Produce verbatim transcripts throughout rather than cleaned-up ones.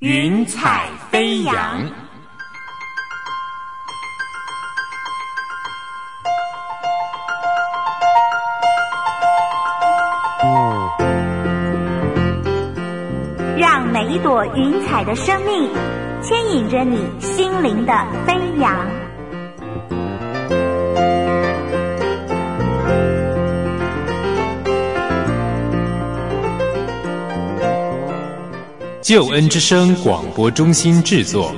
云彩飞扬。 让每一朵云彩的生命牵引着你心灵的飞扬。 救恩之声广播中心制作。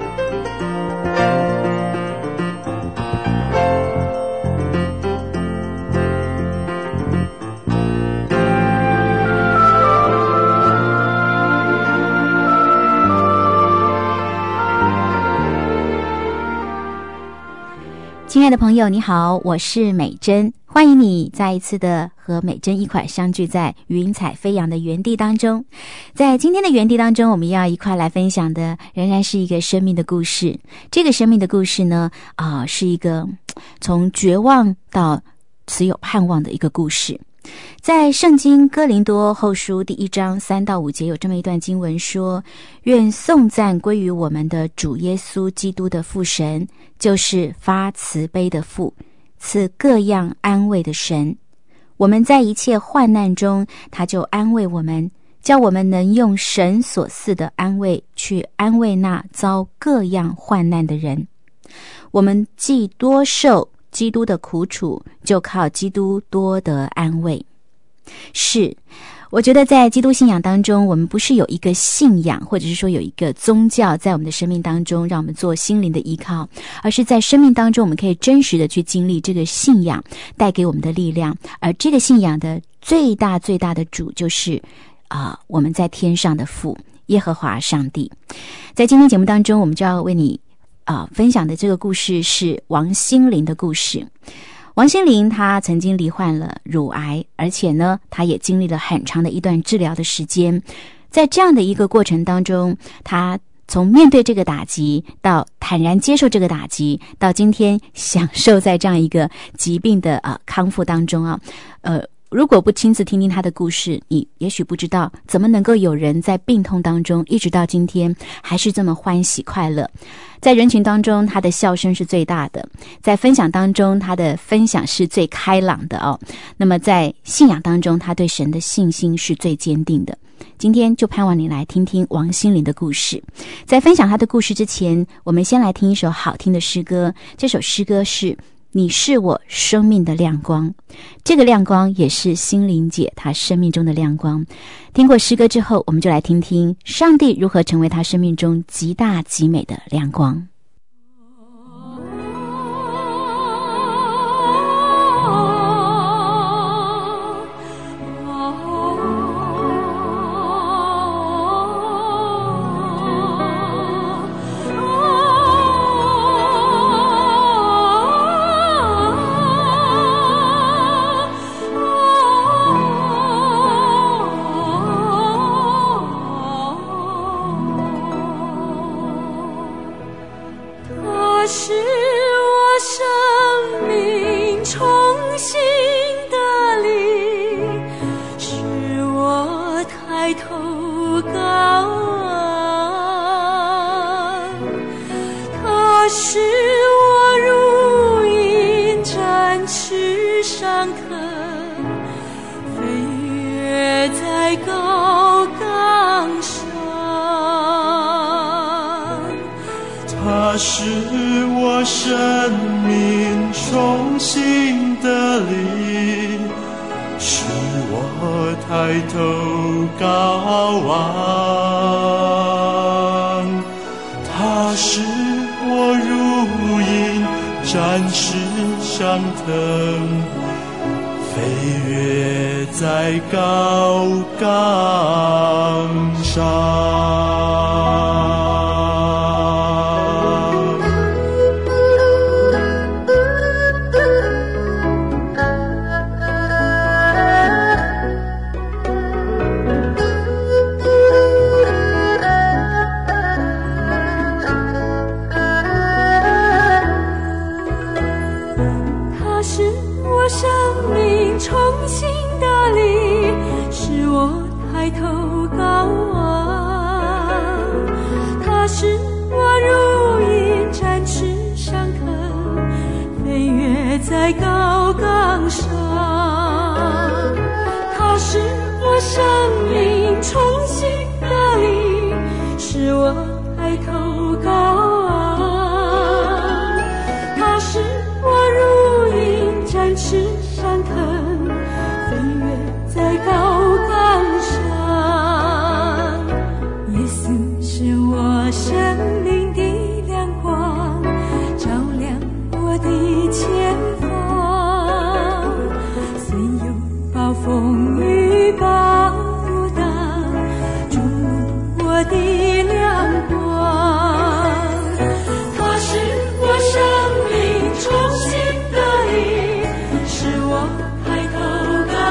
亲爱的朋友，你好，我是美珍，欢迎你再一次的和美珍一块相聚在云彩飞扬的园地当中。在今天的园地当中，我们要一块来分享的仍然是一个生命的故事。这个生命的故事呢，啊、呃，是一个从绝望到持有盼望的一个故事。在圣经哥林多后书第一章三到五节有这么一段经文说：愿颂赞归于我们的主耶稣基督的父神，就是发慈悲的父，赐各样安慰的神。我们在一切患难中，他就安慰我们，叫我们能用神所赐的安慰去安慰那遭各样患难的人。我们既多受基督的苦楚，就靠基督多得安慰。是，我觉得在基督信仰当中，我们不是有一个信仰，或者是说有一个宗教在我们的生命当中让我们做心灵的依靠，而是在生命当中我们可以真实的去经历这个信仰带给我们的力量。而这个信仰的最大最大的主就是啊、呃，我们在天上的父耶和华上帝。在今天节目当中，我们就要为你啊、呃，分享的这个故事是王心凌的故事。王心凌她曾经罹患了乳癌，而且呢，她也经历了很长的一段治疗的时间。在这样的一个过程当中，她从面对这个打击，到坦然接受这个打击，到今天享受在这样一个疾病的呃康复当中啊，呃。如果不亲自听听他的故事，你也许不知道怎么能够有人在病痛当中一直到今天还是这么欢喜快乐。在人群当中，他的笑声是最大的，在分享当中，他的分享是最开朗的哦。那么在信仰当中，他对神的信心是最坚定的。今天就盼望你来听听王心凌的故事。在分享他的故事之前，我们先来听一首好听的诗歌。这首诗歌是你是我生命的亮光，这个亮光也是心灵姐她生命中的亮光。听过诗歌之后，我们就来听听上帝如何成为她生命中极大极美的亮光。 它是我生命重新的力，使我抬头高望。它是我如鹰展翅上腾，飞跃在高岗上。 重新的力，使我抬头高望。 他使我如鹰展翅上腾，飞跃在高岗上。他使我生命重新得力，使我抬头高昂。他使我如鹰展翅上腾，飞跃在高岗上。耶稣是我生命的亮光，照亮我的前方。虽有暴风雨暴挡，注入我的亮光。他使我生命重新得力，使我抬头高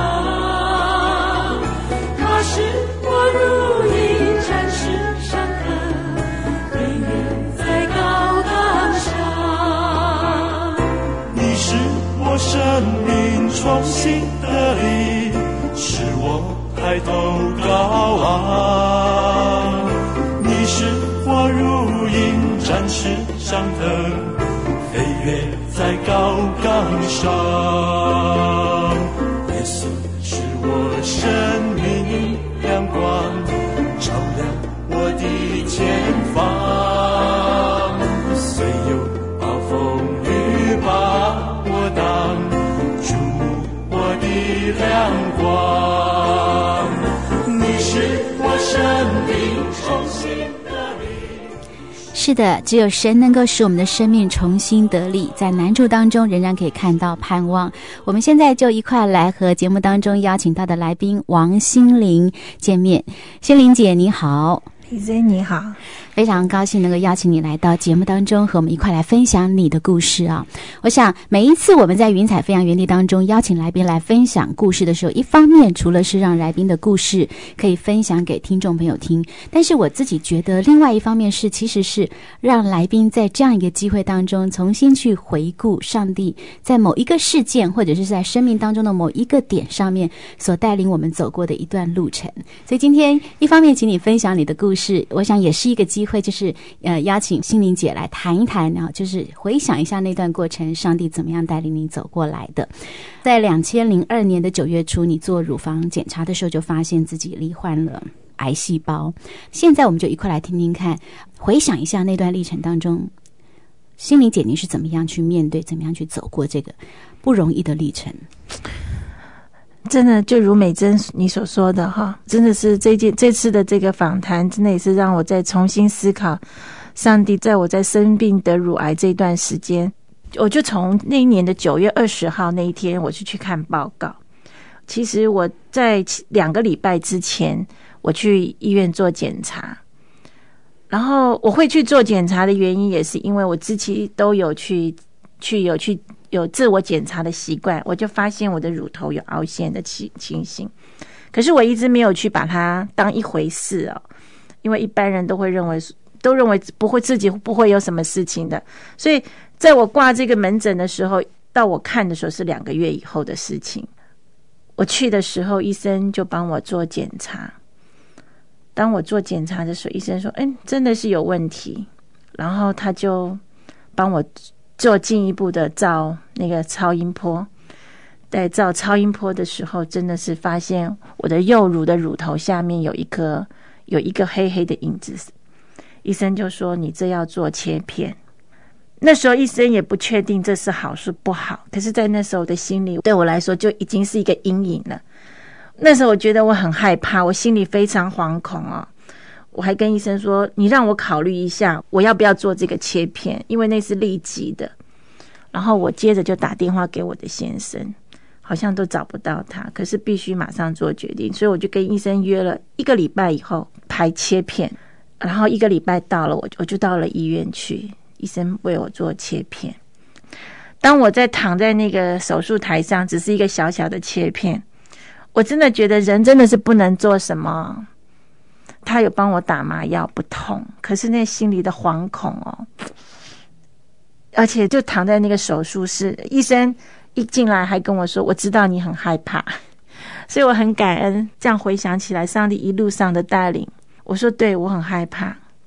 昂。他使我如鹰展翅上腾，飞跃在高岗上。 你使我生命重新得力，使我抬头高昂。你使我如鹰展翅上腾，飞跃在高岗上。耶稣是我生命亮光，照亮我的前方。虽有暴风雨把我挡，注目我的亮光。你是我生命重新得力。 是的，只有神能够使我们的生命重新得力，在难处当中仍然可以看到盼望。我们现在就一块来和节目当中邀请到的来宾王心凌见面。心凌姐你好。 李珍你好， 非常高兴能够邀请你来到节目当中，和我们一块来分享你的故事啊！我想每一次我们在云彩飞扬园地当中邀请来宾来分享故事的时候，一方面除了是让来宾的故事可以分享给听众朋友听，但是我自己觉得另外一方面是其实是让来宾在这样一个机会当中重新去回顾上帝在某一个事件或者是在生命当中的某一个点上面所带领我们走过的一段路程。所以今天一方面请你分享你的故事，我想也是一个机会，就是呃邀请心凌姐来谈一谈，然后就是回想一下那段过程，上帝怎么样带领你走过来的。在两千零二年的九月初，你做乳房检查的时候就发现自己罹患了癌细胞。现在我们就一块来听听看，回想一下那段历程当中，心凌姐你是怎么样去面对，怎么样去走过这个不容易的历程。 真的就如美珍你所说的哈，真的是这件这次的这个访谈，真的也是让我再重新思考上帝在我在生病得乳癌这段时间。我就从那一年的九月二十号那一天我是去看报告。其实我在两个礼拜之前我去医院做检查，然后我会去做检查的原因也是因为我之前都有去去有去有自我检查的习惯，我就发现我的乳头有凹陷的情情形，可是我一直没有去把它当一回事哦，因为一般人都会认为都认为不会自己不会有什么事情的，所以在我挂这个门诊的时候，到我看的时候是两个月以后的事情。我去的时候，医生就帮我做检查。当我做检查的时候，医生说：“嗯，真的是有问题。”然后他就帮我做进一步的照那个超音波。在照超音波的时候，真的是发现我的右乳的乳头下面有一个有一个黑黑的印子。医生就说：“你这要做切片。”那时候医生也不确定这是好是不好，可是在那时候的心里对我来说就已经是一个阴影了。那时候我觉得我很害怕，我心里非常惶恐哦。我还跟医生说：“你让我考虑一下，我要不要做这个切片，因为那是立即的。”然后我接着就打电话给我的先生，好像都找不到他，可是必须马上做决定，所以我就跟医生约了一个礼拜以后排切片。然后一个礼拜到了，我我就到了医院去，医生为我做切片。当我在躺在那个手术台上，只是一个小小的切片，我真的觉得人真的是不能做什么。他有帮我打麻药，不痛，可是那心里的惶恐哦，而且就躺在那个手术室，医生一进来还跟我说：“我知道你很害怕。”所以我很感恩，这样回想起来，上帝一路上的带领。我说：“对，我很害怕，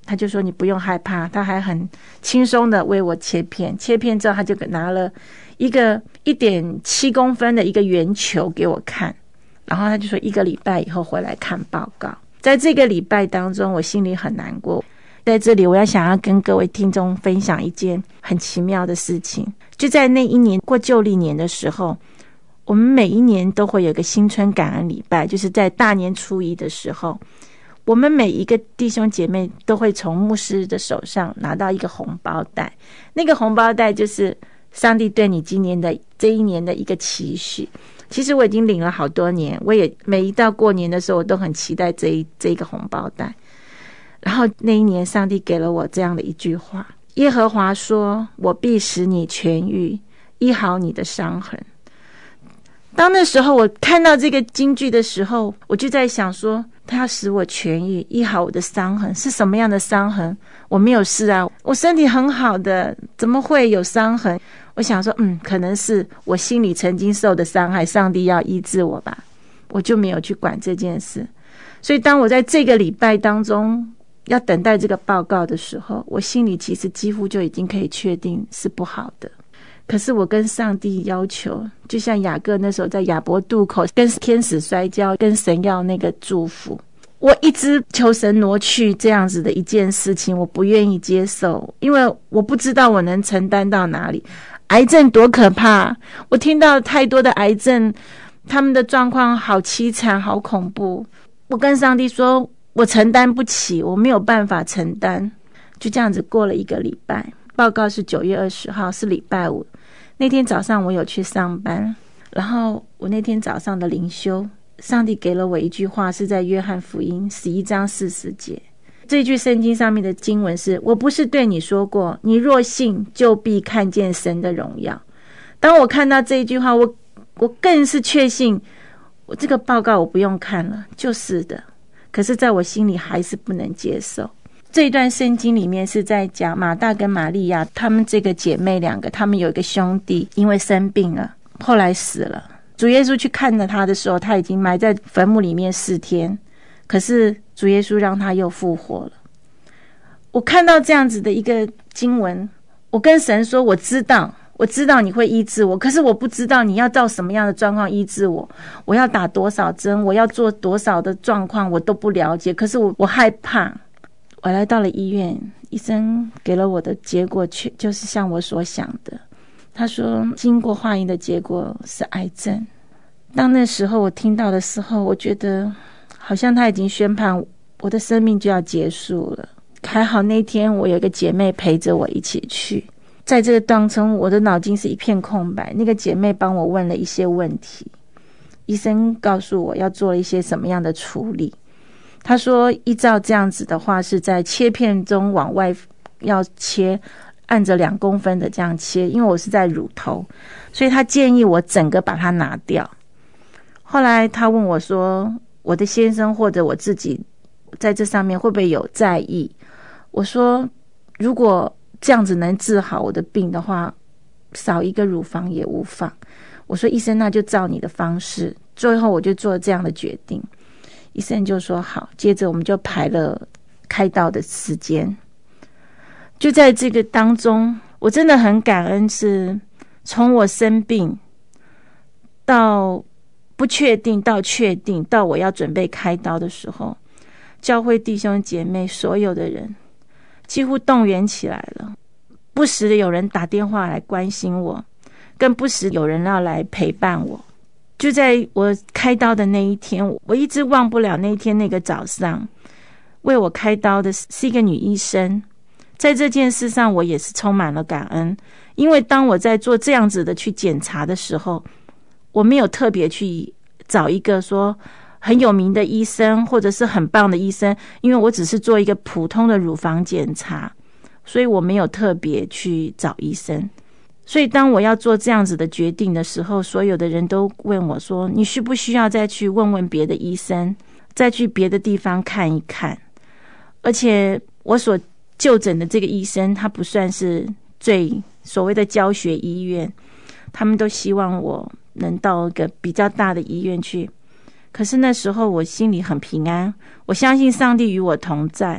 他就说你不用害怕，他还很轻松的为我切片，切片之后他就拿了一个一点七公分的一个圆球给我看，然后他就说一个礼拜以后回来看报告。在这个礼拜当中，我心里很难过。在这里我要想要跟各位听众分享一件很奇妙的事情，就在那一年过旧历年的时候，我们每一年都会有个新春感恩礼拜，就是在大年初一的时候，我们每一个弟兄姐妹都会从牧师的手上拿到一个红包袋，那个红包袋就是上帝对你今年的这一年的一个期许。其实我已经领了好多年，我也每一到过年的时候我都很期待这一这一个红包袋。然后那一年上帝给了我这样的一句话，耶和华说，我必使你痊愈，医好你的伤痕。当那时候我看到这个金句的时候，我就在想说，他要使我痊愈，医好我的伤痕，是什么样的伤痕？我没有事啊，我身体很好的，怎么会有伤痕？我想说，嗯，可能是我心里曾经受的伤害，上帝要医治我吧，我就没有去管这件事。所以当我在这个礼拜当中要等待这个报告的时候，我心里其实几乎就已经可以确定是不好的。可是我跟上帝要求，就像雅各那时候在亚伯渡口跟天使摔跤，跟神要那个祝福，我一直求神挪去这样子的一件事情，我不愿意接受，因为我不知道我能承担到哪里。癌症多可怕，我听到太多的癌症他们的状况好凄惨好恐怖，我跟上帝说我承担不起，我没有办法承担。就这样子过了一个礼拜，报告是九月二十号，是礼拜五。那天早上我有去上班，然后我那天早上的灵修，上帝给了我一句话，是在约翰福音十一章四十节。这句圣经上面的经文是，我不是对你说过，你若信就必看见神的荣耀。当我看到这一句话，我我更是确信，我这个报告我不用看了，就是的。可是在我心里还是不能接受。这一段圣经里面是在讲马大跟玛利亚，她们这个姐妹两个，她们有一个兄弟因为生病了，后来死了。主耶稣去看了他的时候，他已经埋在坟墓里面四天，可是主耶稣让他又复活了。我看到这样子的一个经文，我跟神说，我知道我知道你会医治我，可是我不知道你要到什么样的状况医治我，我要打多少针，我要做多少的状况我都不了解，可是我我害怕。我来到了医院，医生给了我的结果却就是像我所想的，他说经过化验的结果是癌症。当那时候我听到的时候，我觉得好像他已经宣判我的生命就要结束了。还好那天我有一个姐妹陪着我一起去，在这个当中我的脑筋是一片空白，那个姐妹帮我问了一些问题，医生告诉我要做一些什么样的处理。他说依照这样子的话，是在切片中往外要切，按着两公分的这样切，因为我是在乳头，所以他建议我整个把它拿掉。后来他问我说，我的先生或者我自己在这上面会不会有在意？我说如果这样子能治好我的病的话，少一个乳房也无妨。我说医生，那就照你的方式。最后我就做了这样的决定，医生就说好，接着我们就排了开刀的时间。就在这个当中，我真的很感恩，是从我生病到不确定到确定到我要准备开刀的时候，教会弟兄姐妹所有的人几乎动员起来了，不时的有人打电话来关心我，更不时有人要来陪伴我。就在我开刀的那一天，我一直忘不了那一天那个早上，为我开刀的是一个女医生。在这件事上我也是充满了感恩，因为当我在做这样子的去检查的时候，我没有特别去找一个说很有名的医生或者是很棒的医生，因为我只是做一个普通的乳房检查，所以我没有特别去找医生。所以当我要做这样子的决定的时候，所有的人都问我说，你需不需要再去问问别的医生，再去别的地方看一看。而且我所就诊的这个医生，他不算是最所谓的教学医院，他们都希望我能到一个比较大的医院去。可是那时候我心里很平安，我相信上帝与我同在，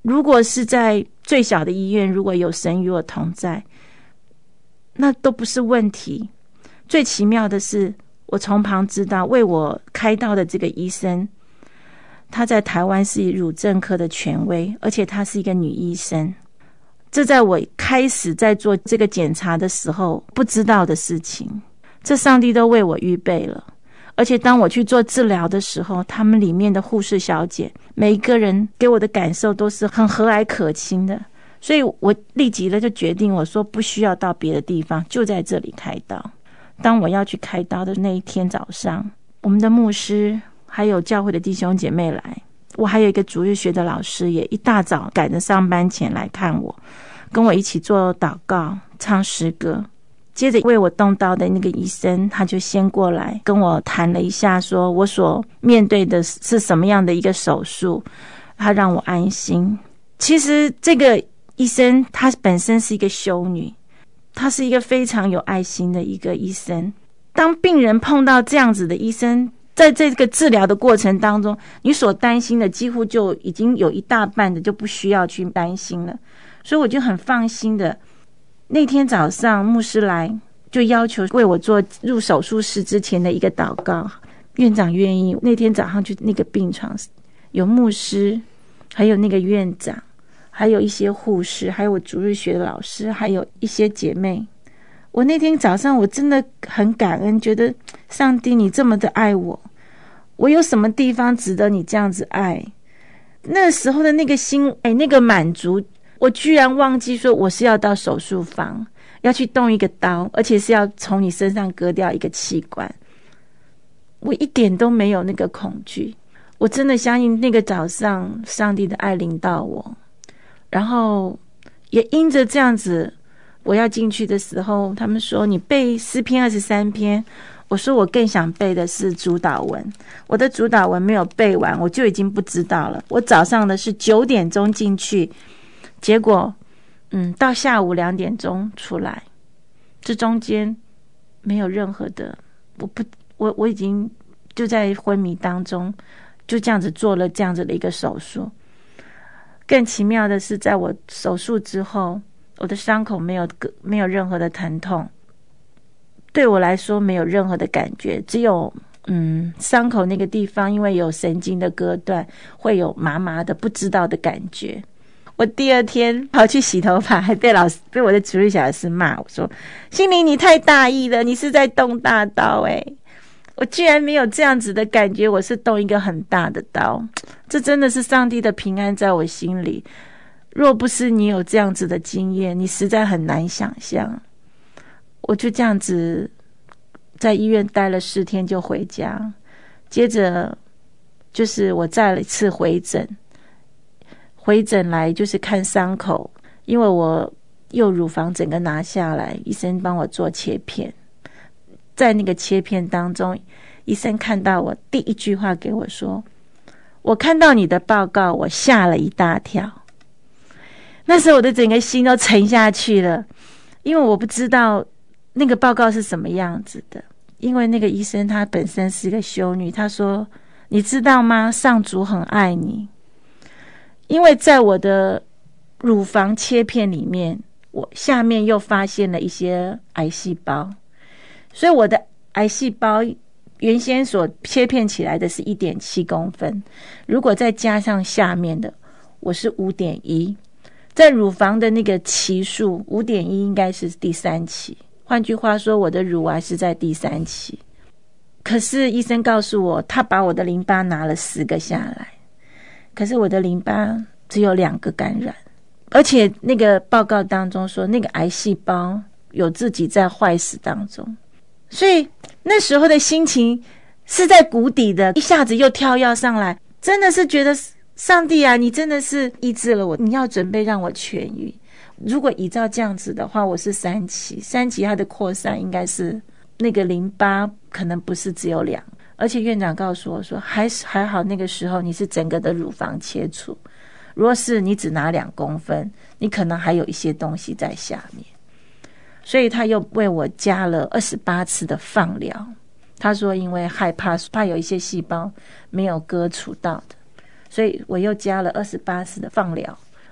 如果是在最小的医院，如果有神与我同在，那都不是问题。最奇妙的是，我从旁知道为我开刀的这个医生，她在台湾是乳症科的权威，而且她是一个女医生。这在我开始在做这个检查的时候不知道的事情，这上帝都为我预备了。而且当我去做治疗的时候，他们里面的护士小姐每一个人给我的感受都是很和蔼可亲的，所以我立即的就决定，我说不需要到别的地方，就在这里开刀。当我要去开刀的那一天早上，我们的牧师还有教会的弟兄姐妹来，我还有一个主日学的老师也一大早赶着上班前来看我，跟我一起做祷告唱诗歌。接着为我动刀的那个医生，他就先过来跟我谈了一下，说我所面对的是什么样的一个手术，他让我安心。其实这个医生他本身是一个修女，他是一个非常有爱心的一个医生。当病人碰到这样子的医生，在这个治疗的过程当中，你所担心的几乎就已经有一大半的就不需要去担心了。所以我就很放心的，那天早上牧师来就要求为我做入手术室之前的一个祷告，院长愿意。那天早上就那个病床有牧师，还有那个院长，还有一些护士，还有我主日学的老师，还有一些姐妹。我那天早上我真的很感恩，觉得上帝你这么的爱我，我有什么地方值得你这样子爱？那时候的那个心，哎，那个满足，我居然忘记说我是要到手术房，要去动一个刀，而且是要从你身上割掉一个器官。我一点都没有那个恐惧，我真的相信那个早上上帝的爱临到我，然后也因着这样子，我要进去的时候，他们说你背诗篇二十三篇，我说我更想背的是主祷文，我的主祷文没有背完，我就已经不知道了。我早上的是九点钟进去，结果嗯，到下午两点钟出来，这中间没有任何的，我不我我已经就在昏迷当中，就这样子做了这样子的一个手术。更奇妙的是，在我手术之后，我的伤口没有没有任何的疼痛，对我来说没有任何的感觉，只有嗯伤口那个地方因为有神经的割断，会有麻麻的不知道的感觉。我第二天跑去洗头发，还被老师被我的主日小老师骂，我说心灵你太大意了，你是在动大刀。诶我居然没有这样子的感觉，我是动一个很大的刀。这真的是上帝的平安在我心里，若不是你有这样子的经验，你实在很难想象。我就这样子在医院待了四天就回家，接着就是我再一次回诊，回诊来就是看伤口，因为我右乳房整个拿下来，医生帮我做切片。在那个切片当中，医生看到我第一句话给我说，我看到你的报告，我吓了一大跳。那时候我的整个心都沉下去了，因为我不知道那个报告是什么样子的。因为那个医生他本身是一个修女，他说你知道吗，上主很爱你。因为在我的乳房切片里面，我下面又发现了一些癌细胞，所以我的癌细胞原先所切片起来的是 一点七公分，如果再加上下面的，我是 五点一， 在乳房的那个期数 五点一 应该是第三期，换句话说我的乳癌是在第三期。可是医生告诉我，他把我的淋巴拿了十个下来，可是我的淋巴只有两个感染，而且那个报告当中说那个癌细胞有自己在坏死当中。所以那时候的心情是在谷底的，一下子又跳跃上来，真的是觉得上帝啊，你真的是医治了我，你要准备让我痊愈。如果依照这样子的话，我是三期，三期它的扩散应该是那个淋巴可能不是只有两，而且院长告诉我说还还好那个时候你是整个的乳房切除，如果是你只拿两公分，你可能还有一些东西在下面。所以他又为我加了二十八次的放疗，他说因为害怕怕有一些细胞没有割除到的，所以我又加了二十八次的放疗，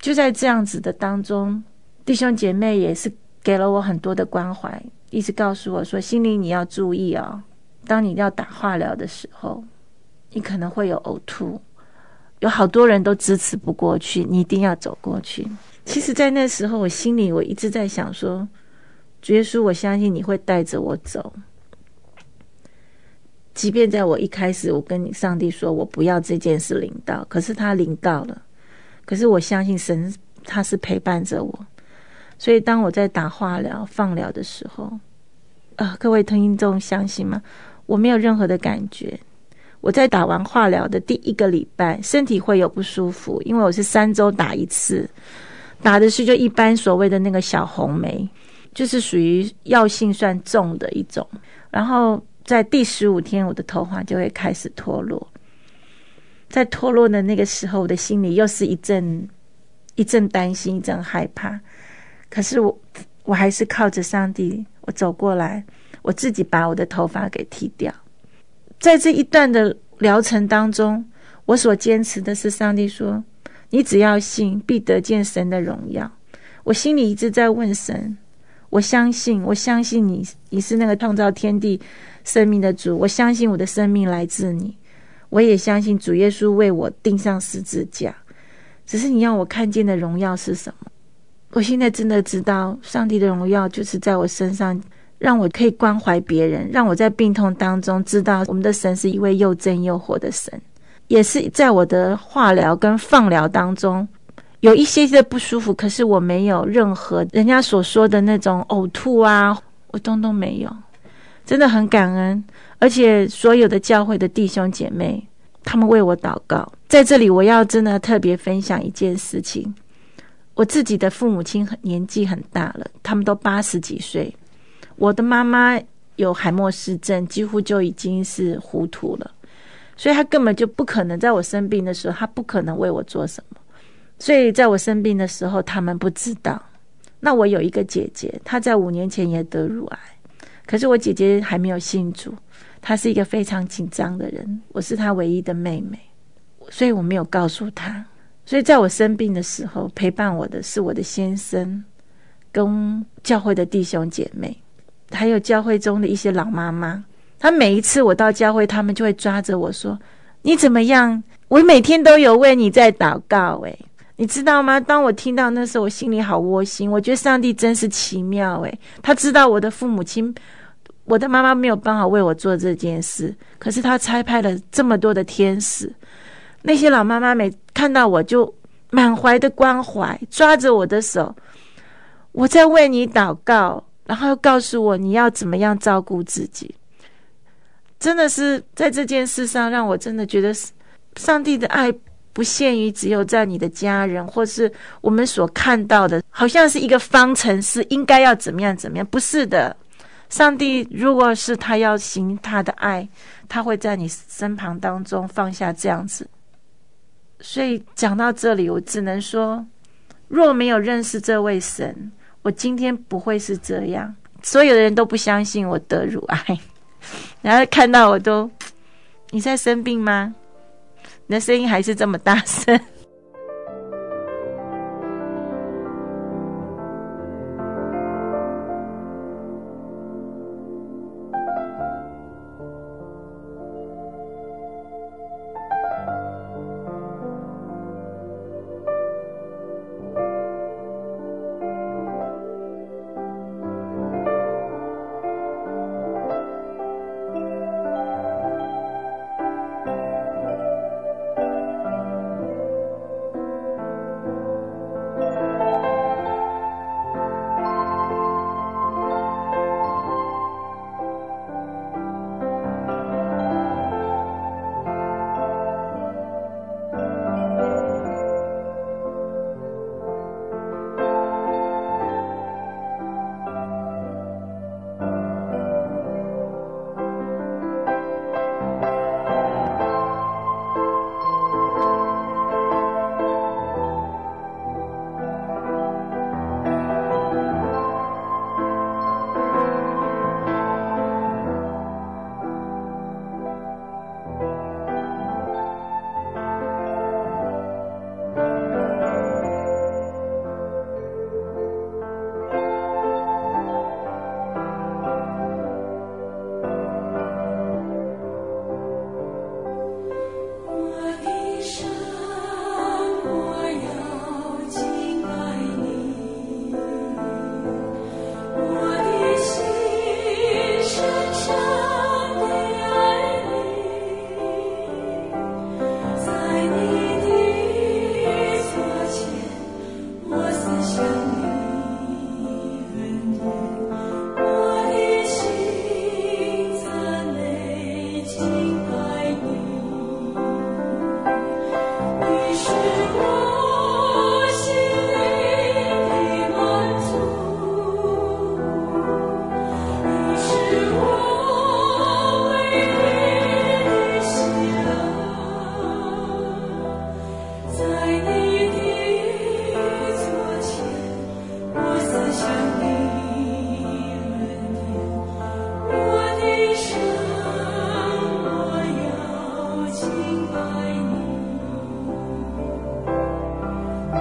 就在这样子的当中，弟兄姐妹也是给了我很多的关怀，一直告诉我说，心灵你要注意哦，当你要打化疗的时候，你可能会有呕吐，有好多人都支持不过去，你一定要走过去。其实在那时候我心里我一直在想说，主耶稣，我相信你会带着我走，即便在我一开始我跟你上帝说我不要这件事临到，可是他临到了，可是我相信神他是陪伴着我。所以当我在打化疗放疗的时候，呃，各位听众相信吗？我没有任何的感觉。我在打完化疗的第一个礼拜，身体会有不舒服，因为我是三周打一次，打的是就一般所谓的那个小红莓，就是属于药性算重的一种。然后在第十五天，我的头发就会开始脱落。在脱落的那个时候，我的心里又是一阵一阵担心，一阵害怕。可是我我还是靠着上帝，我走过来，我自己把我的头发给剃掉。在这一段的疗程当中，我所坚持的是上帝说，你只要信，必得见神的荣耀。我心里一直在问神，我相信我相信你，你是那个创造天地生命的主，我相信我的生命来自你，我也相信主耶稣为我钉上十字架，只是你要我看见的荣耀是什么？我现在真的知道上帝的荣耀就是在我身上，让我可以关怀别人，让我在病痛当中知道我们的神是一位又真又活的神。也是在我的化疗跟放疗当中有一些些不舒服，可是我没有任何人家所说的那种呕吐啊，我通通没有，真的很感恩。而且所有的教会的弟兄姐妹他们为我祷告。在这里我要真的特别分享一件事情，我自己的父母亲年纪很大了，他们都八十几岁，我的妈妈有海默氏症，几乎就已经是糊涂了，所以她根本就不可能在我生病的时候，她不可能为我做什么。所以在我生病的时候他们不知道。那我有一个姐姐，她在五年前也得乳癌，可是我姐姐还没有信主，她是一个非常紧张的人，我是她唯一的妹妹，所以我没有告诉她。所以在我生病的时候，陪伴我的是我的先生跟教会的弟兄姐妹，还有教会中的一些老妈妈。他每一次我到教会，他们就会抓着我说，你怎么样？我每天都有为你在祷告诶，你知道吗？当我听到那时候，我心里好窝心，我觉得上帝真是奇妙诶，他知道我的父母亲，我的妈妈没有办法为我做这件事，可是他差派了这么多的天使，那些老妈妈每看到我就满怀的关怀，抓着我的手，我在为你祷告，然后又告诉我你要怎么样照顾自己。真的是在这件事上让我真的觉得上帝的爱不限于只有在你的家人，或是我们所看到的好像是一个方程式，应该要怎么样怎么样，不是的。上帝如果是他要行他的爱，他会在你身旁当中放下这样子。所以讲到这里，我只能说，若没有认识这位神，我今天不会是这样。所有的人都不相信我得乳癌，然后看到我都，你在生病吗？你的声音还是这么大声。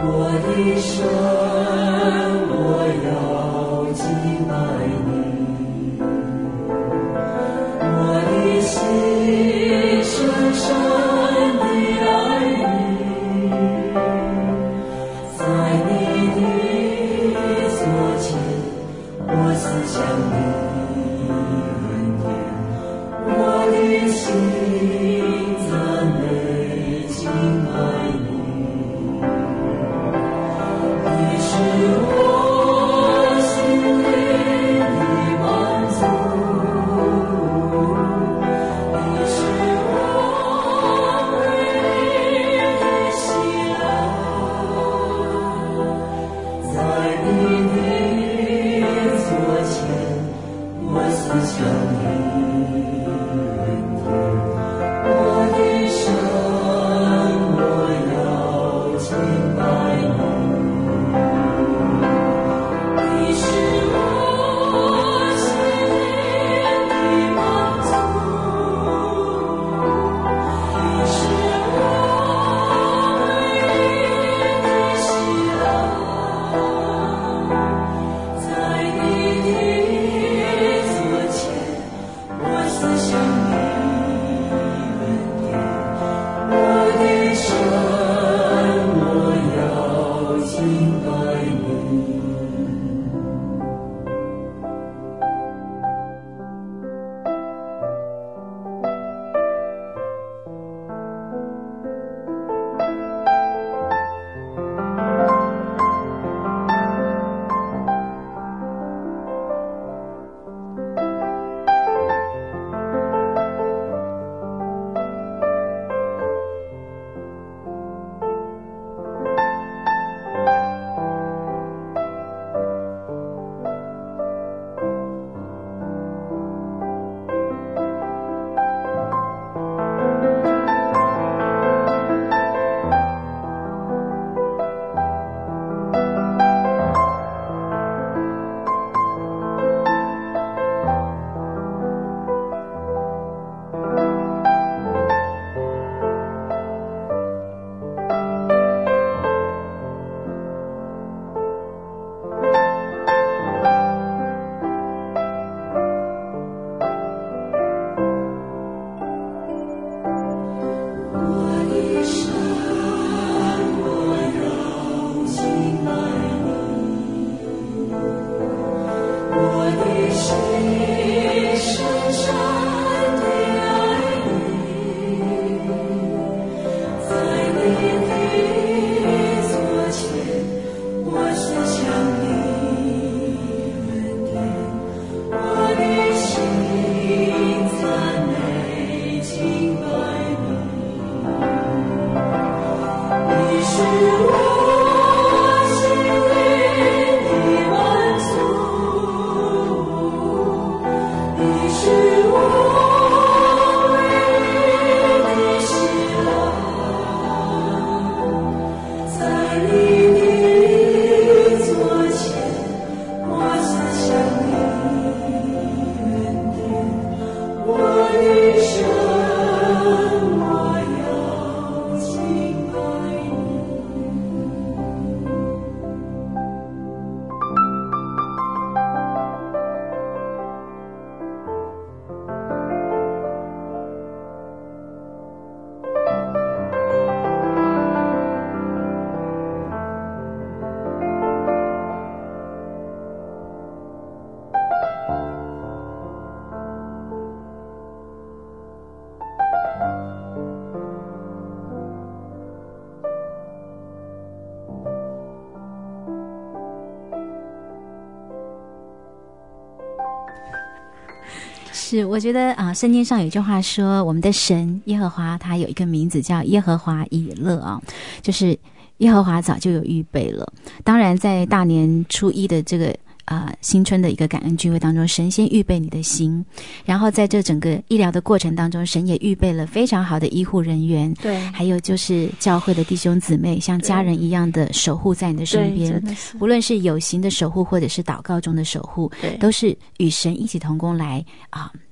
是，我觉得啊，圣经上有一句话说，我们的神耶和华他有一个名字叫耶和华以勒啊，就是耶和华早就有预备了。当然，在大年初一的这个啊、呃、新春的一个感恩聚会当中，神先预备你的心，然后在这整个医疗的过程当中，神也预备了非常好的医护人员， 对， 还有就是教会的弟兄姊妹，像家人一样的守护在你的身边，无论是有形的守护或者是祷告中的守护，都是与神一起同工来啊。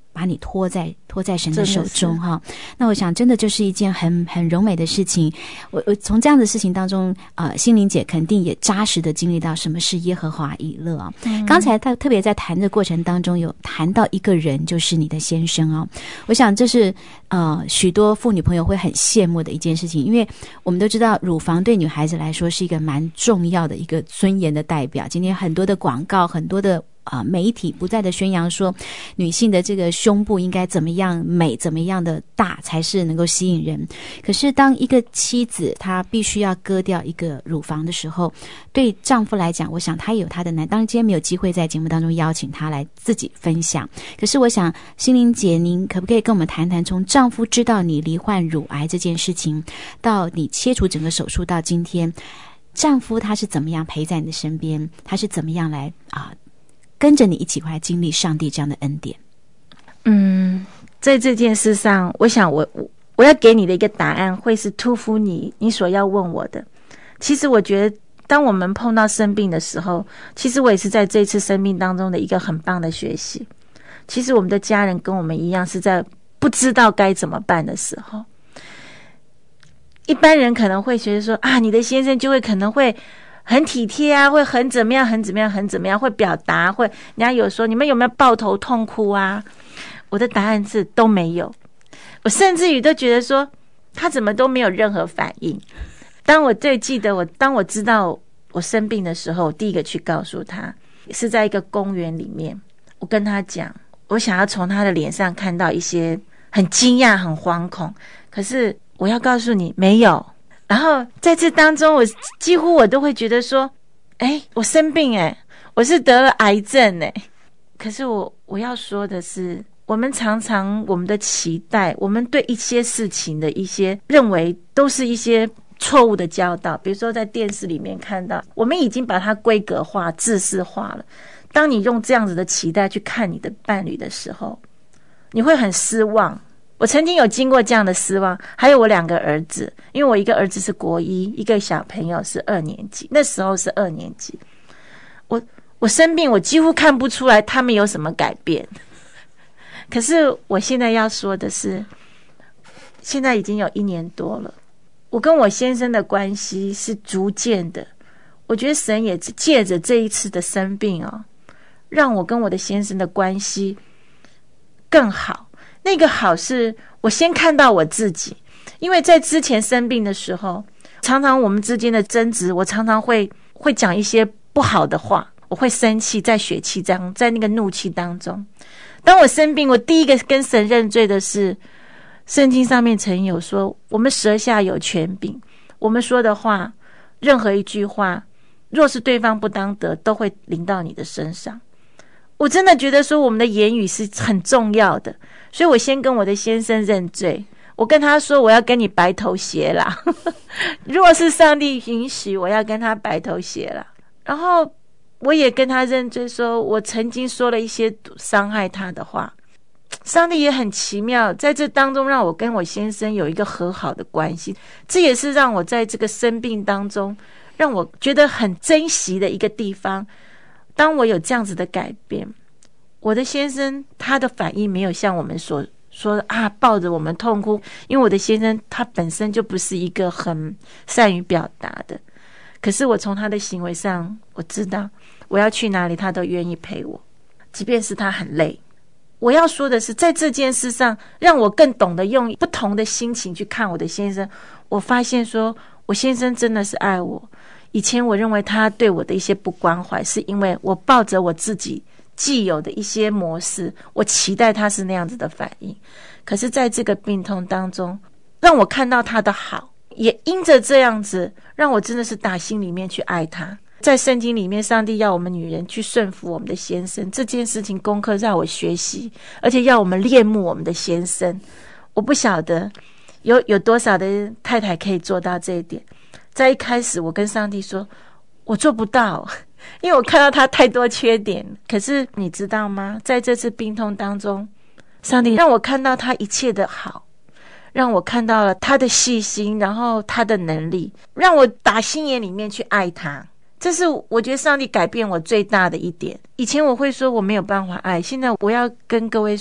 把你托在托在神的手中哈。那我想真的就是一件很很柔美的事情。我我从这样的事情当中，呃，心灵姐肯定也扎实的经历到什么是耶和华以勒啊。嗯、刚才他特别在谈的过程当中，有谈到一个人，就是你的先生啊。我想这是呃许多妇女朋友会很羡慕的一件事情，因为我们都知道乳房对女孩子来说是一个蛮重要的一个尊严的代表。今天很多的广告，很多的啊，媒体不再的宣扬说女性的这个胸部应该怎么样美，怎么样的大才是能够吸引人。可是当一个妻子她必须要割掉一个乳房的时候，对丈夫来讲，我想他也有他的难。当然今天没有机会在节目当中邀请他来自己分享，可是我想心灵姐，您可不可以跟我们谈谈，从丈夫知道你罹患乳癌这件事情，到你切除整个手术到今天，丈夫他是怎么样陪在你的身边，他是怎么样来啊跟着你一起来经历上帝这样的恩典？ 嗯，在这件事上，我想我我我要给你的一个答案，会是突出你你所要问我的。其实我觉得，当我们碰到生病的时候，其实我也是在这次生病当中的一个很棒的学习。其实我们的家人跟我们一样，是在不知道该怎么办的时候。一般人可能会觉得说啊，你的先生就会可能会很体贴啊，会很怎么样很怎么样很怎么样，会表达，会人家有说你们有没有抱头痛哭啊？我的答案是都没有。我甚至于都觉得说他怎么都没有任何反应。当我最记得我当我知道我生病的时候，我第一个去告诉他是在一个公园里面，我跟他讲，我想要从他的脸上看到一些很惊讶很惶恐，可是我要告诉你没有。然后在这当中，我几乎我都会觉得说，哎，我生病哎，我是得了癌症哎。可是我我要说的是，我们常常我们的期待，我们对一些事情的一些认为，都是一些错误的教导。比如说在电视里面看到，我们已经把它规格化、制式化了。当你用这样子的期待去看你的伴侣的时候，你会很失望。我曾经有经过这样的失望。还有我两个儿子，因为我一个儿子是国一，一个小朋友是二年级，那时候是二年级。我我生病，我几乎看不出来他们有什么改变。可是我现在要说的是，现在已经有一年多了，我跟我先生的关系是逐渐的，我觉得神也借着这一次的生病哦，让我跟我的先生的关系更好。那个好是我先看到我自己，因为在之前生病的时候，常常我们之间的争执，我常常会会讲一些不好的话，我会生气，在血气当在那个怒气当中。当我生病，我第一个跟神认罪的是，圣经上面曾有说，我们舌下有权柄，我们说的话，任何一句话，若是对方不当得，都会临到你的身上。我真的觉得说我们的言语是很重要的，所以我先跟我的先生认罪，我跟他说我要跟你白头偕老如果是上帝允许，我要跟他白头偕老。然后我也跟他认罪，说我曾经说了一些伤害他的话。上帝也很奇妙，在这当中让我跟我先生有一个和好的关系，这也是让我在这个生病当中让我觉得很珍惜的一个地方。当我有这样子的改变，我的先生他的反应没有像我们所说啊抱着我们痛哭，因为我的先生他本身就不是一个很善于表达的。可是我从他的行为上，我知道我要去哪里他都愿意陪我，即便是他很累。我要说的是，在这件事上让我更懂得用不同的心情去看我的先生。我发现说我先生真的是爱我。以前我认为他对我的一些不关怀，是因为我抱着我自己既有的一些模式，我期待他是那样子的反应。可是在这个病痛当中，让我看到他的好，也因着这样子，让我真的是打心里面去爱他。在圣经里面，上帝要我们女人去顺服我们的先生，这件事情功课让我学习，而且要我们恋慕我们的先生。我不晓得有有多少的太太可以做到这一点。在一开始我跟上帝说我做不到，因为我看到他太多缺点。可是你知道吗，在这次病痛当中，上帝让我看到他一切的好，让我看到了他的细心，然后他的能力，让我打心眼里面去爱他。这是我觉得上帝改变我最大的一点。以前我会说我没有办法爱，现在我要跟各位说，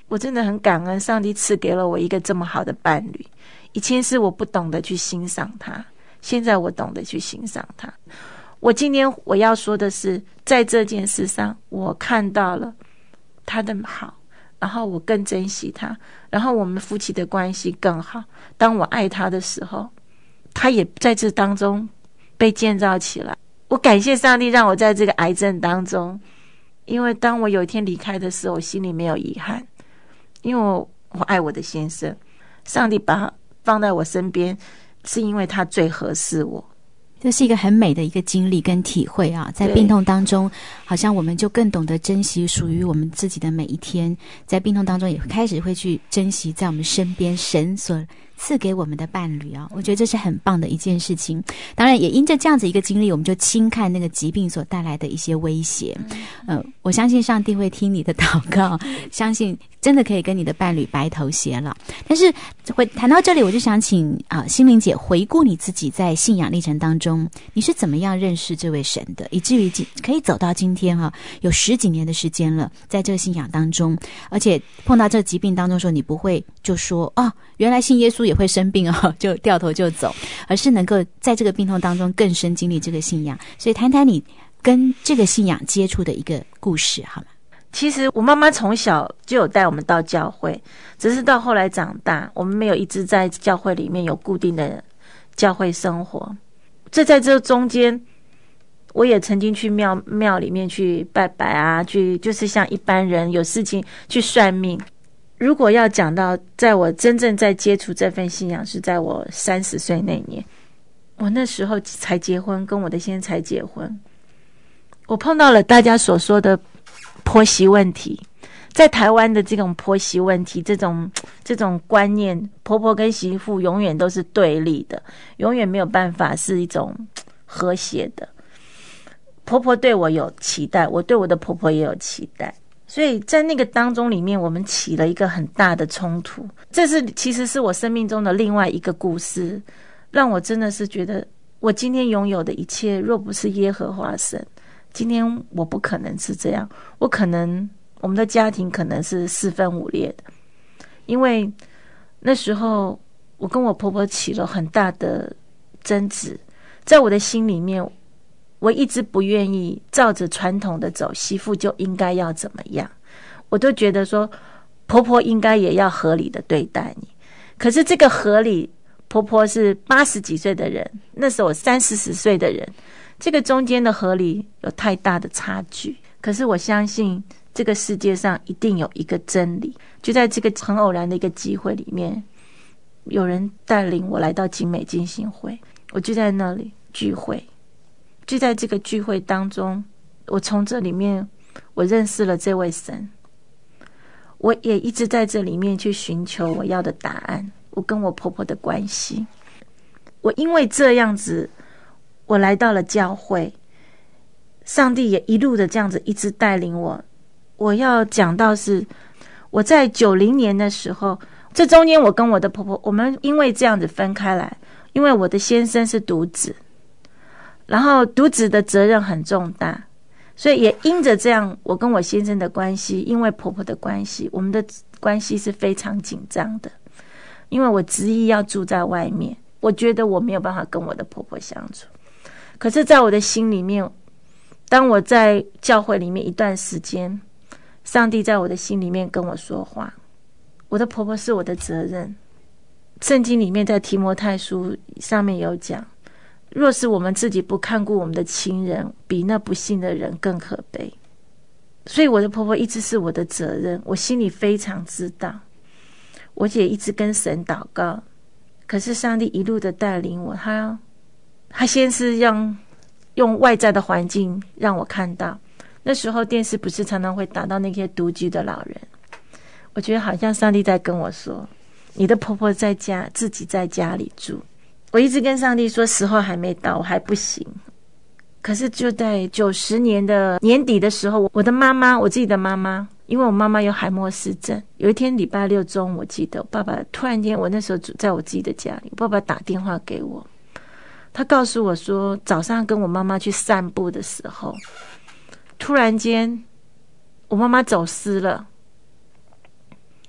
我真的很感恩上帝赐给了我一个这么好的伴侣。以前是我不懂得去欣赏他，现在我懂得去欣赏他。我今天我要说的是，在这件事上我看到了他的好，然后我更珍惜他，然后我们夫妻的关系更好。当我爱他的时候，他也在这当中被建造起来。我感谢上帝让我在这个癌症当中，因为当我有一天离开的时候，我心里没有遗憾，因为我我爱我的先生，上帝把他放在我身边，是因为他最合适我。 这是一个很美的一个经历跟体会啊，在病痛当中，好像我们就更懂得珍惜属于我们自己的每一天，在病痛当中也开始会去珍惜在我们身边神所赐给我们的伴侣啊，我觉得这是很棒的一件事情。当然也因着这样子一个经历，我们就轻看那个疾病所带来的一些威胁。呃，我相信上帝会听你的祷告，相信真的可以跟你的伴侣白头偕老。但是会谈到这里，我就想请啊、呃、心灵姐回顾你自己在信仰历程当中，你是怎么样认识这位神的，以至于可以走到今天哈、啊，有十几年的时间了，在这个信仰当中，而且碰到这个疾病当中的时候，你不会就说哦，原来信耶稣也会生病哦，就掉头就走，而是能够在这个病痛当中更深经历这个信仰。所以谈谈你跟这个信仰接触的一个故事好吗？ 其实我妈妈从小就有带我们到教会，只是到后来长大，我们没有一直在教会里面有固定的教会生活。这在这中间，我也曾经去庙庙里面去拜拜啊，去就是像一般人有事情去算命。如果要讲到在我真正在接触这份信仰，是在我三十岁那年，我那时候才结婚，跟我的先生才结婚，我碰到了大家所说的婆媳问题。在台湾的这种婆媳问题，这种这种观念，婆婆跟媳妇永远都是对立的，永远没有办法是一种和谐的。婆婆对我有期待，我对我的婆婆也有期待，所以在那个当中里面，我们起了一个很大的冲突。这是其实是我生命中的另外一个故事，让我真的是觉得，我今天拥有的一切，若不是耶和华神，今天我不可能是这样，我可能我们的家庭可能是四分五裂的。因为那时候我跟我婆婆起了很大的争执，在我的心里面，我一直不愿意照着传统的走，媳妇就应该要怎么样，我都觉得说婆婆应该也要合理的对待你。可是这个合理，婆婆是八十几岁的人，那时候我三四十岁的人，这个中间的合理有太大的差距。可是我相信这个世界上一定有一个真理，就在这个很偶然的一个机会里面，有人带领我来到景美浸信会，我就在那里聚会。就在这个聚会当中，我从这里面我认识了这位神，我也一直在这里面去寻求我要的答案，我跟我婆婆的关系。我因为这样子，我来到了教会，上帝也一路的这样子一直带领我。我要讲到是我在九零年的时候，这中间我跟我的婆婆，我们因为这样子分开来，因为我的先生是独子，然后独子的责任很重大，所以也因着这样，我跟我先生的关系，因为婆婆的关系，我们的关系是非常紧张的。因为我执意要住在外面，我觉得我没有办法跟我的婆婆相处。可是在我的心里面，当我在教会里面一段时间，上帝在我的心里面跟我说话，我的婆婆是我的责任。圣经里面在提摩太书上面有讲，若是我们自己不看顾我们的亲人，比那不信的人更可悲。所以我的婆婆一直是我的责任，我心里非常知道，我也一直跟神祷告。可是上帝一路的带领我，他他先是用用外在的环境让我看到，那时候电视不是常常会打到那些独居的老人，我觉得好像上帝在跟我说，你的婆婆在家，自己在家里住。我一直跟上帝说，时候还没到，我还不行。可是就在九十年的年底的时候，我的妈妈，我自己的妈妈，因为我妈妈有海默氏症，有一天礼拜六中午，我记得我爸爸突然间，我那时候住在我自己的家里，我爸爸打电话给我，他告诉我说，早上跟我妈妈去散步的时候，突然间我妈妈走失了。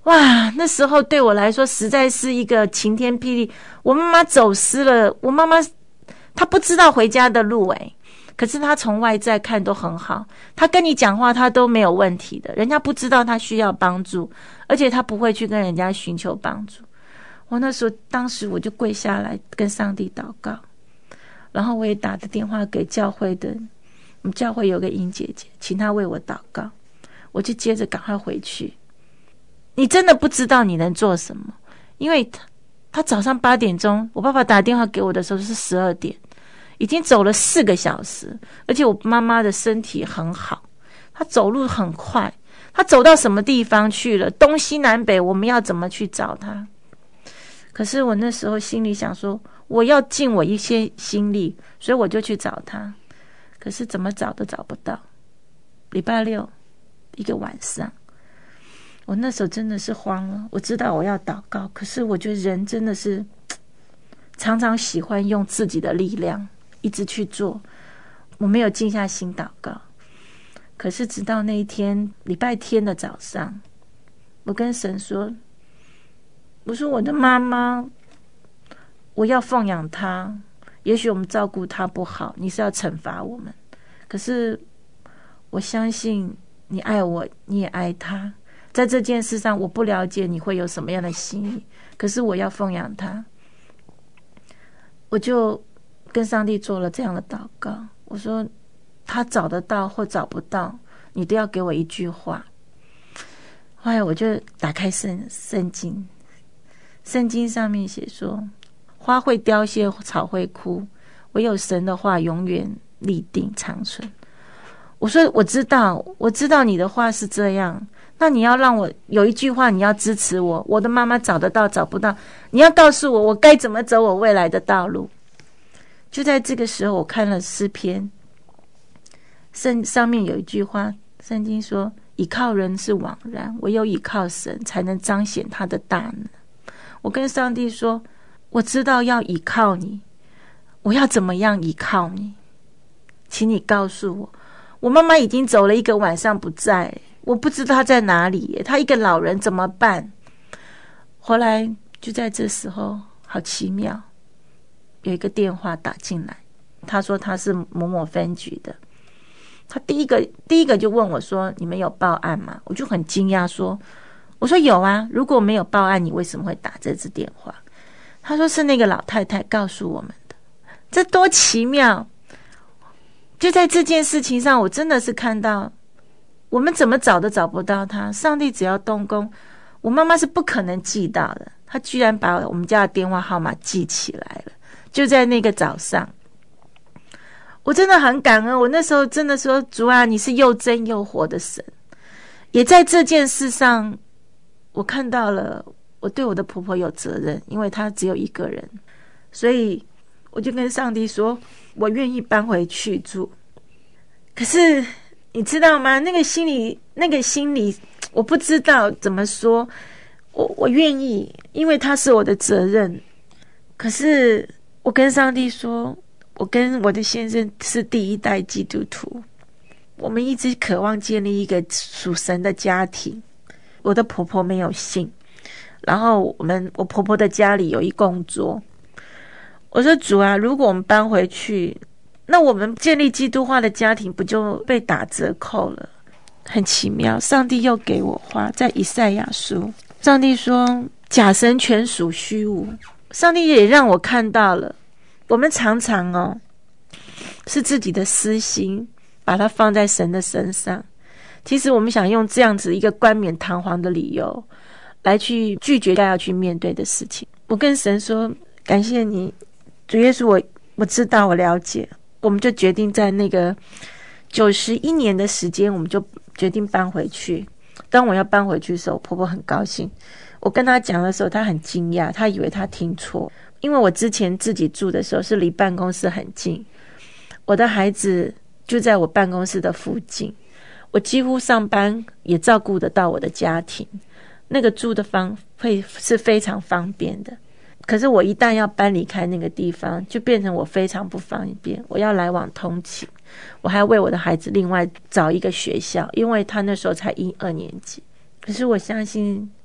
哇，那时候对我来说实在是一个晴天霹雳。我妈妈走失了，我妈妈她不知道回家的路诶，可是她从外在看都很好，她跟你讲话她都没有问题的，人家不知道她需要帮助，而且她不会去跟人家寻求帮助。我那时候当时我就跪下来跟上帝祷告，然后我也打的电话给教会的，我们教会有个英姐姐，请她为我祷告。我就接着赶快回去。你真的不知道你能做什么，因为他他早上八点钟，我爸爸打电话给我的时候是十二点，已经走了四个小时，而且我妈妈的身体很好，她走路很快，她走到什么地方去了，东西南北，我们要怎么去找她？可是我那时候心里想说，我要尽我一些心力，所以我就去找她，可是怎么找都找不到。礼拜六一个晚上，我那时候真的是慌了，我知道我要祷告，可是我觉得人真的是常常喜欢用自己的力量一直去做，我没有静下心祷告。可是直到那一天礼拜天的早上，我跟神说，我说我的妈妈，我要奉养她，也许我们照顾她不好，你是要惩罚我们，可是我相信你爱我，你也爱她，在这件事上我不了解你会有什么样的心意，可是我要奉养他。我就跟上帝做了这样的祷告，我说他找得到或找不到，你都要给我一句话。后来我就打开圣圣经，圣经上面写说，花会凋谢，草会枯，唯有神的话永远立定长存。我说我知道，我知道你的话是这样，那你要让我有一句话，你要支持我，我的妈妈找得到找不到，你要告诉我我该怎么走我未来的道路。就在这个时候，我看了诗篇，圣上面有一句话，圣经说，倚靠人是枉然，唯有倚靠神才能彰显他的大能。我跟上帝说，我知道要倚靠你，我要怎么样倚靠你，请你告诉我。我妈妈已经走了一个晚上不在，我不知道她在哪里耶，她一个老人怎么办？后来就在这时候，好奇妙，有一个电话打进来，他说他是某某分局的，他第一个第一个就问我说，你们有报案吗？我就很惊讶说，我说有啊，如果没有报案，你为什么会打这支电话？他说是那个老太太告诉我们的，这多奇妙！就在这件事情上，我真的是看到我们怎么找都找不到他，上帝只要动工，我妈妈是不可能记到的，他居然把我们家的电话号码记起来了，就在那个早上。我真的很感恩，我那时候真的说，主啊，你是又真又活的神。也在这件事上，我看到了我对我的婆婆有责任，因为她只有一个人，所以我就跟上帝说，我愿意搬回去住。可是你知道吗？那个心里，那个心里，我不知道怎么说。我我愿意，因为他是我的责任。可是我跟上帝说，我跟我的先生是第一代基督徒，我们一直渴望建立一个属神的家庭。我的婆婆没有信，然后我们我婆婆的家里有一供桌。我说主啊，如果我们搬回去，那我们建立基督化的家庭不就被打折扣了？很奇妙，上帝又给我话，在以赛亚书，上帝说假神全属虚无。上帝也让我看到了，我们常常哦是自己的私心把它放在神的身上，其实我们想用这样子一个冠冕堂皇的理由来去拒绝该要去面对的事情。我跟神说，感谢你主耶稣，我我知道，我了解。我们就决定在那个九十一年的时间，我们就决定搬回去。当我要搬回去的时候，我婆婆很高兴。我跟她讲的时候，她很惊讶，她以为她听错。因为我之前自己住的时候是离办公室很近，我的孩子就在我办公室的附近，我几乎上班也照顾得到我的家庭，那个住的方会是非常方便的。可是我一旦要搬离开那个地方，就变成我非常不方便，我要来往通勤，我还要为我的孩子另外找一个学校，因为他那时候才一二年级。可是我相信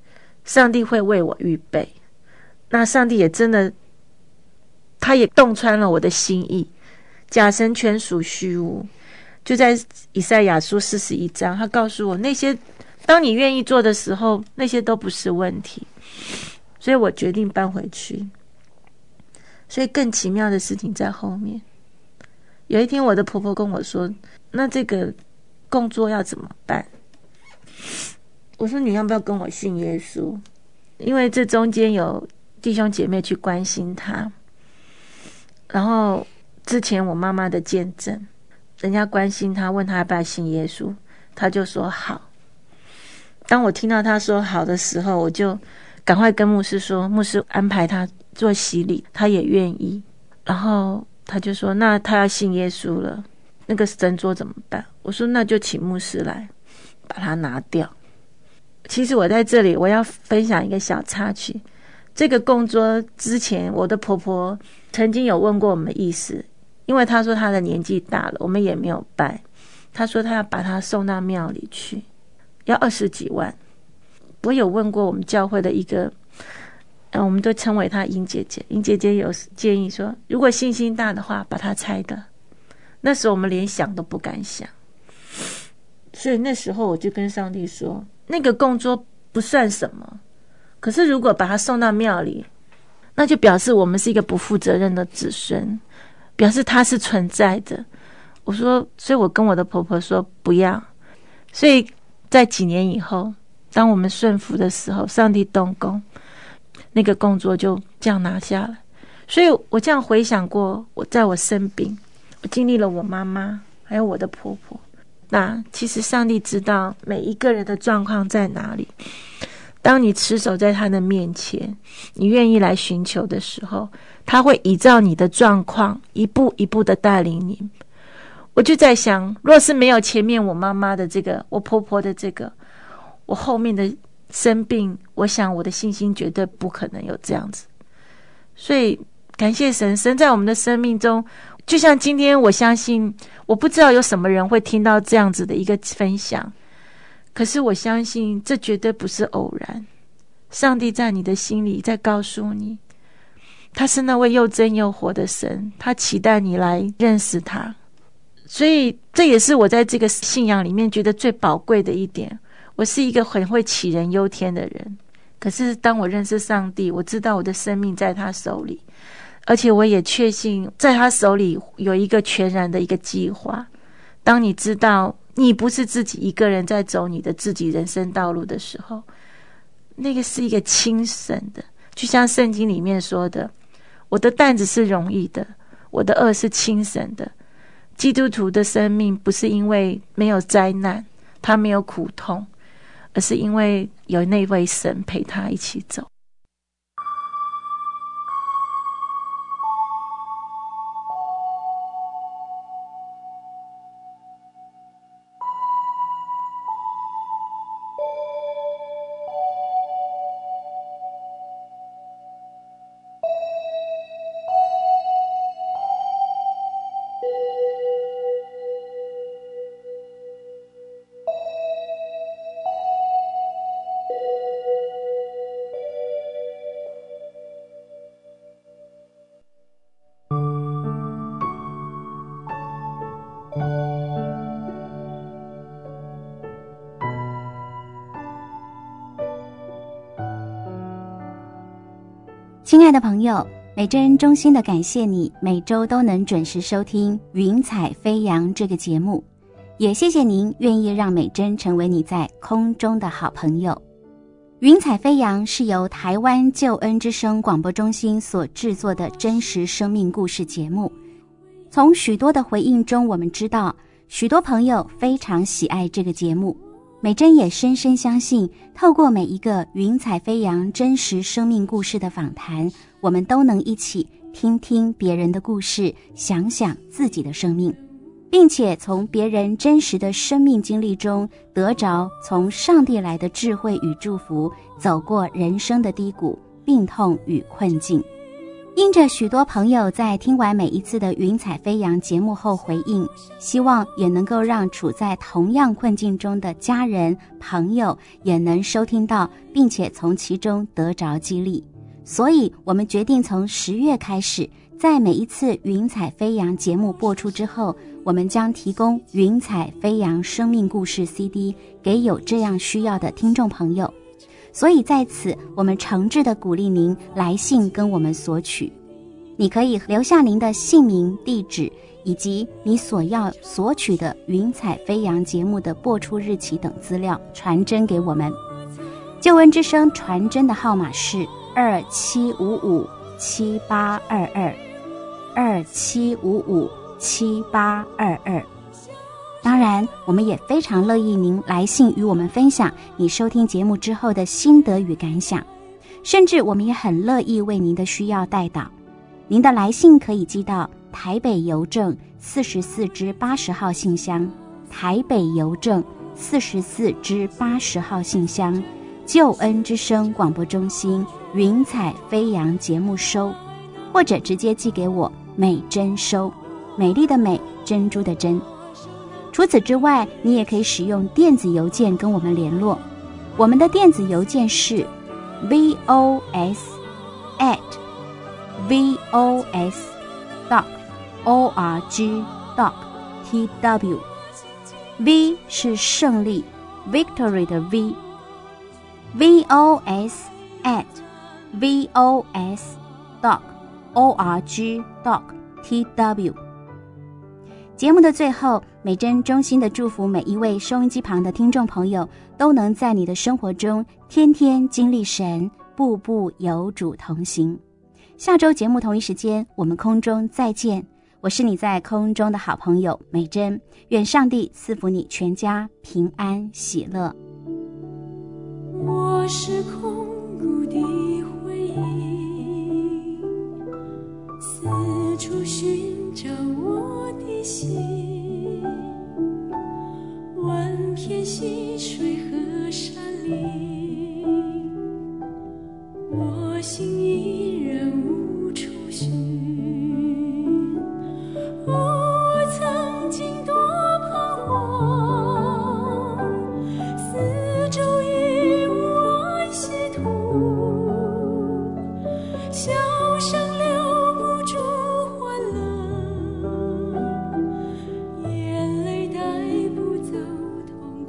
上帝会为我预备。那上帝也真的，他也洞穿了我的心意，假神全属虚无。就在以赛亚书四十一章，他告诉我，那些当你愿意做的时候，那些都不是问题。所以我决定搬回去。所以更奇妙的事情在后面。有一天我的婆婆跟我说，那这个工作要怎么办？我说你要不要跟我信耶稣？因为这中间有弟兄姐妹去关心他，然后之前我妈妈的见证，人家关心他，问他要不要信耶稣，他就说好。当我听到他说好的时候，我就赶快跟牧师说，牧师安排他做洗礼，他也愿意。然后他就说，那他要信耶稣了，那个神桌怎么办？我说那就请牧师来把它拿掉。其实我在这里我要分享一个小插曲。这个供桌之前，我的婆婆曾经有问过我们意思，因为她说她的年纪大了，我们也没有拜。她说她要把她送到庙里去，要二十几万。我有问过我们教会的一个，呃，我们都称为她殷姐姐。殷姐姐有建议说，如果信心大的话，把它拆的。那时候我们连想都不敢想，所以那时候我就跟上帝说，那个供桌不算什么，可是如果把它送到庙里，那就表示我们是一个不负责任的子孙，表示它是存在的。我说，所以我跟我的婆婆说不要。所以在几年以后，当我们顺服的时候，上帝动工，那个供桌就这样拿下来。所以我这样回想过，我在我生病，我经历了我妈妈还有我的婆婆，那其实上帝知道每一个人的状况在哪里。当你持守在他的面前，你愿意来寻求的时候，他会依照你的状况一步一步的带领你。我就在想，若是没有前面我妈妈的这个，我婆婆的这个，我后面的生病，我想我的信心绝对不可能有这样子。所以感谢神，神在我们的生命中，就像今天我相信，我不知道有什么人会听到这样子的一个分享，可是我相信这绝对不是偶然。上帝在你的心里在告诉你，他是那位又真又活的神，他期待你来认识他。所以这也是我在这个信仰里面觉得最宝贵的一点。我是一个很会杞人忧天的人，可是当我认识上帝，我知道我的生命在他手里，而且我也确信在他手里有一个全然的一个计划。当你知道你不是自己一个人在走你的自己人生道路的时候，那个是一个轻省的，就像圣经里面说的，我的担子是容易的，我的軛是轻省的。基督徒的生命不是因为没有灾难，他没有苦痛，而是因为有那位神陪他一起走。 亲爱的朋友，美珍衷心的感谢你每周都能准时收听云彩飞扬这个节目，也谢谢您愿意让美珍成为你在空中的好朋友。云彩飞扬是由台湾救恩之声广播中心所制作的真实生命故事节目。从许多的回应中，我们知道许多朋友非常喜爱这个节目。美珍也深深相信，透过每一个云彩飞扬真实生命故事的访谈，我们都能一起听听别人的故事，想想自己的生命，并且从别人真实的生命经历中得着从上帝来的智慧与祝福，走过人生的低谷、病痛与困境。 因着许多朋友在听完每一次的云彩飞扬节目后回应，希望也能够让处在同样困境中的家人朋友也能收听到，并且从其中得着激励。所以我们决定从十月开始，在每一次云彩飞扬节目播出之后，我们将提供云彩飞扬生命故事 C D 给有这样需要的听众朋友。所以在此，我们诚挚地鼓励您来信跟我们索取。你可以留下您的姓名、地址，以及你所要索取的云彩飞扬节目的播出日期等资料，传真给我们。救恩之声传真的号码是二七五五七八二二，二七五五七八二二。当然，我们也非常乐意您来信与我们分享你收听节目之后的心得与感想，甚至我们也很乐意为您的需要代祷。您的来信可以寄到台北邮政四十四支八十号信箱，台北邮政四十四支八十号信箱，救恩之声广播中心云彩飞扬节目收，或者直接寄给我美珍收，美丽的美，珍珠的珍。除此之外，你也可以使用电子邮件跟我们联络，我们的电子邮件是 vos at vos dot org dot tw。 V 是胜利 Victory 的 V， vos at vos dot org dot tw。节目的最后，美珍衷心的祝福每一位收音机旁的听众朋友，都能在你的生活中天天经历神，步步有主同行。下周节目同一时间，我们空中再见。我是你在空中的好朋友美珍，愿上帝赐福你全家平安喜乐。 我是空谷的回忆，四处寻找我的心，万片溪水和山林，我心依然无处寻。我曾经多彷徨，四周已无安息土，笑声留不住欢乐，眼泪带不走痛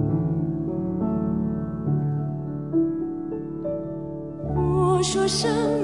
苦。我说生